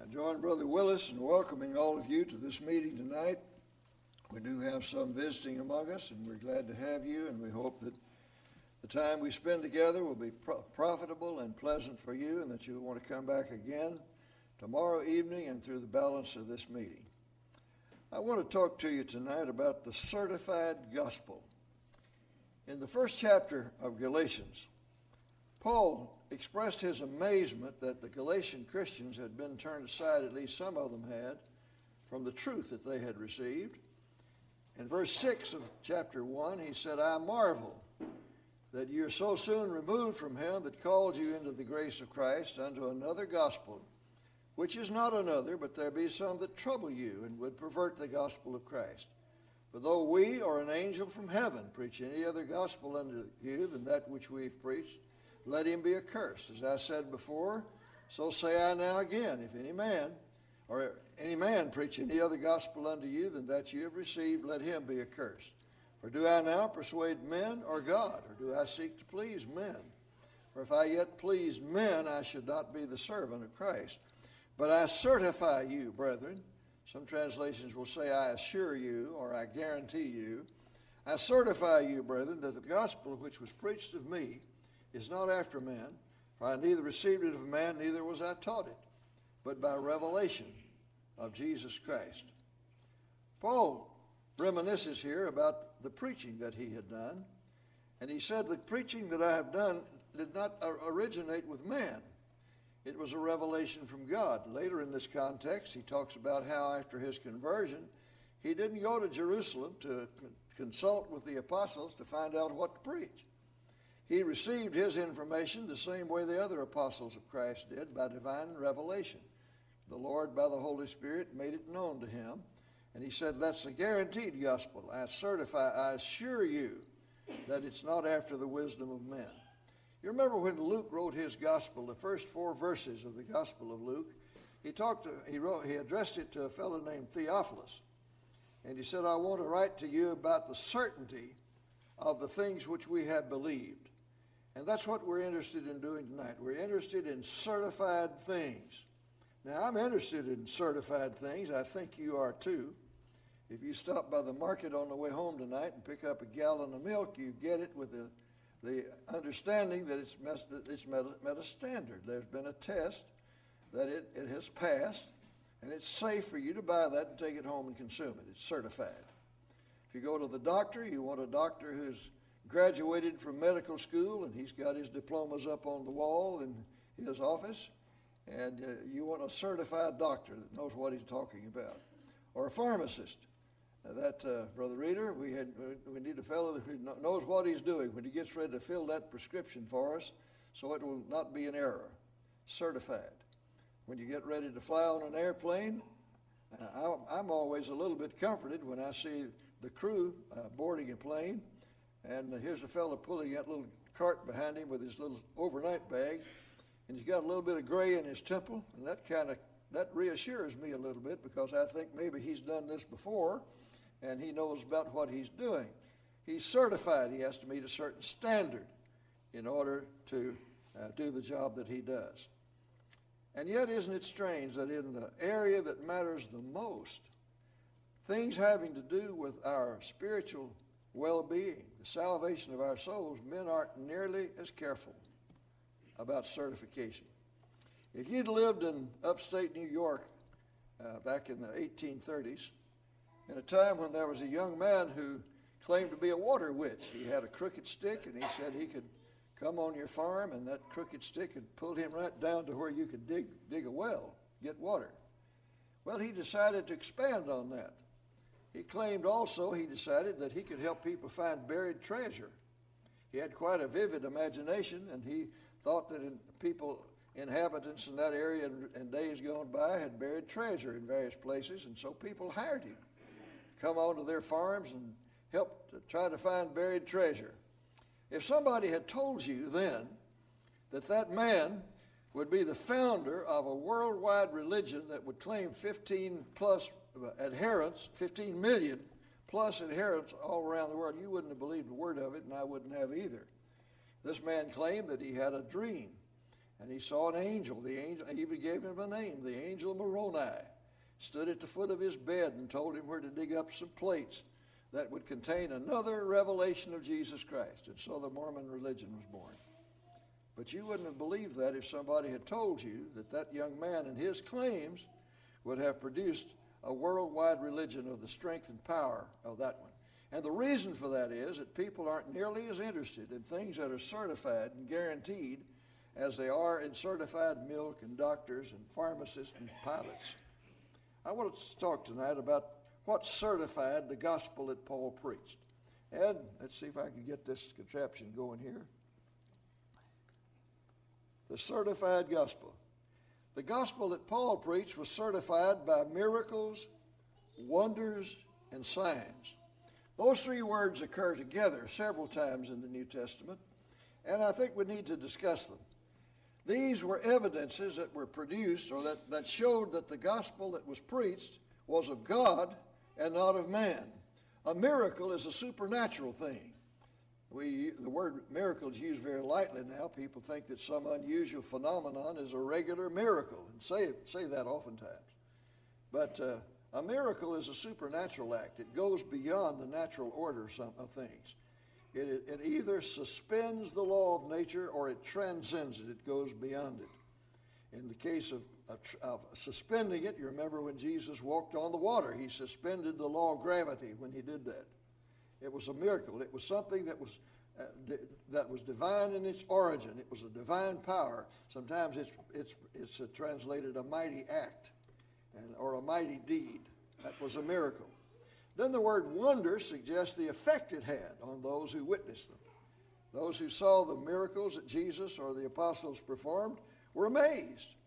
I join Brother Willis in welcoming all of you to this meeting tonight. We do have some visiting among us, and we're glad to have you, and we hope that the time we spend together will be profitable and pleasant for you, and that you'll want to come back again tomorrow evening and through the balance of this meeting. I want to talk to you tonight about the certified gospel. In the first chapter of Galatians, Paul expressed his amazement that the Galatian Christians had been turned aside, at least some of them had, from the truth that they had received. In verse 6 of chapter 1, he said, I marvel that you're so soon removed from him that called you into the grace of Christ unto another gospel, which is not another, but there be some that trouble you and would pervert the gospel of Christ. For though we or an angel from heaven preach any other gospel unto you than that which we've preached, let him be accursed. As I said before, so say I now again, if any man preach any other gospel unto you than that you have received, let him be accursed. For do I now persuade men or God, or do I seek to please men? For if I yet pleased men, I should not be the servant of Christ. But I certify you, brethren. Some translations will say, I assure you, or I guarantee you. I certify you, brethren, that the gospel which was preached of me is not after men, for I neither received it of man, neither was I taught it, but by revelation of Jesus Christ. Paul reminisces here about the preaching that he had done, and he said, the preaching that I have done did not originate with man. It was a revelation from God. Later in this context, he talks about how after his conversion, he didn't go to Jerusalem to consult with the apostles to find out what to preach. He received his information the same way the other apostles of Christ did, by divine revelation. The Lord, by the Holy Spirit, made it known to him. And he said, that's a guaranteed gospel. I assure you that it's not after the wisdom of men. You remember when Luke wrote his gospel, the first 4 verses of the Gospel of Luke, he addressed it to a fellow named Theophilus. And he said, I want to write to you about the certainty of the things which we have believed. And that's what we're interested in doing tonight. We're interested in certified things. Now, I'm interested in certified things. I think you are too. If you stop by the market on the way home tonight and pick up a gallon of milk, you get it with the understanding that it's met a standard. There's been a test that it has passed, and it's safe for you to buy that and take it home and consume it. It's certified. If you go to the doctor, you want a doctor who's graduated from medical school, and he's got his diplomas up on the wall in his office, and you want a certified doctor that knows what he's talking about. Or a pharmacist. Brother Reader, we need a fellow who knows what he's doing when he gets ready to fill that prescription for us, so it will not be an error. Certified. When you get ready to fly on an airplane, I'm always a little bit comforted when I see the crew boarding a plane, and here's a fellow pulling that little cart behind him with his little overnight bag, and he's got a little bit of gray in his temple, and that reassures me a little bit, because I think maybe he's done this before, and he knows about what he's doing. He's certified. He has to meet a certain standard in order to do the job that he does. And yet, isn't it strange that in the area that matters the most, things having to do with our spiritual well-being, the salvation of our souls, men aren't nearly as careful about certification. If you'd lived in upstate New York back in the 1830s, in a time when there was a young man who claimed to be a water witch. He had a crooked stick, and he said he could come on your farm, and that crooked stick had pulled him right down to where you could dig a well, get water. Well, he decided to expand on that. He claimed also, he decided that he could help people find buried treasure. He had quite a vivid imagination, and he thought that inhabitants in that area in days gone by had buried treasure in various places, and so people hired him to come onto their farms and help to try to find buried treasure. If somebody had told you then that man would be the founder of a worldwide religion that would claim 15 million plus adherents all around the world, you wouldn't have believed a word of it, and I wouldn't have either. This man claimed that he had a dream, and he saw an angel. The angel even gave him a name, the angel Moroni, stood at the foot of his bed and told him where to dig up some plates that would contain another revelation of Jesus Christ. And so the Mormon religion was born. But you wouldn't have believed that if somebody had told you that that young man and his claims would have produced a worldwide religion of the strength and power of that one. And the reason for that is that people aren't nearly as interested in things that are certified and guaranteed as they are in certified milk and doctors and pharmacists and pilots. I want to talk tonight about what certified the gospel that Paul preached. Ed, let's see if I can get this contraption going here. The certified gospel. The gospel that Paul preached was certified by miracles, wonders, and signs. Those three words occur together several times in the New Testament, and I think we need to discuss them. These were evidences that were produced or that showed that the gospel that was preached was of God and not of man. A miracle is a supernatural thing. The word miracle is used very lightly now. People think that some unusual phenomenon is a regular miracle and say that oftentimes. But a miracle is a supernatural act. It goes beyond the natural order of things. It either suspends the law of nature or it transcends it. It goes beyond it. In the case of suspending it, you remember when Jesus walked on the water, he suspended the law of gravity when he did that. It was a miracle. It was something that was divine in its origin. It was a divine power. Sometimes it's translated a mighty act or a mighty deed. That was a miracle. Then the word wonder suggests the effect it had on those who witnessed them. Those who saw the miracles that Jesus or the apostles performed were amazed.